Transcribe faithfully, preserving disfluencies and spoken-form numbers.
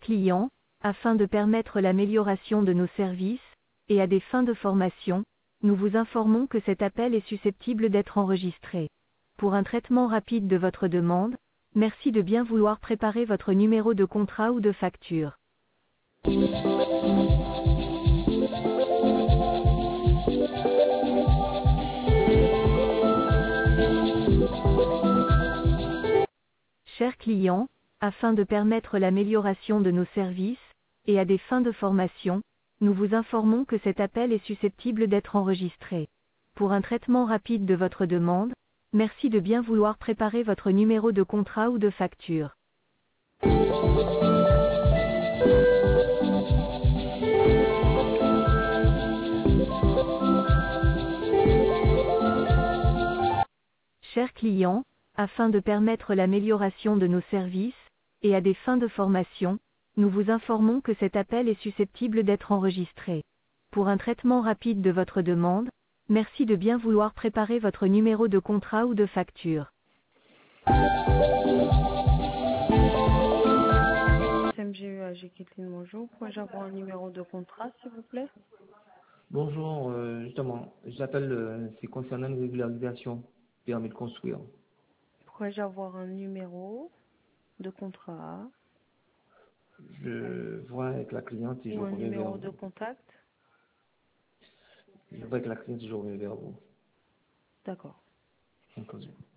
client, afin de permettre l'amélioration de nos services, et à des fins de formation, nous vous informons que cet appel est susceptible d'être enregistré. Pour un traitement rapide de votre demande, merci de bien vouloir préparer votre numéro de contrat ou de facture. Chers clients, afin de permettre l'amélioration de nos services, et à des fins de formation, nous vous informons que cet appel est susceptible d'être enregistré. Pour un traitement rapide de votre demande, merci de bien vouloir préparer votre numéro de contrat ou de facture. Chers clients, afin de permettre l'amélioration de nos services, et à des fins de formation, nous vous informons que cet appel est susceptible d'être enregistré. Pour un traitement rapide de votre demande, merci de bien vouloir préparer votre numéro de contrat ou de facture. M G E A G Kathleen, bonjour. Pourrais-je avoir un numéro de contrat, s'il vous plaît? Bonjour, euh, justement, j'appelle, euh, c'est concernant une régularisation permis de construire. Pourrais-je avoir un numéro de contrat Je vois avec la cliente et je ou un reviens vers numéro de vous. contact? Je vois avec la cliente et je reviens vers vous. D'accord. Entendu.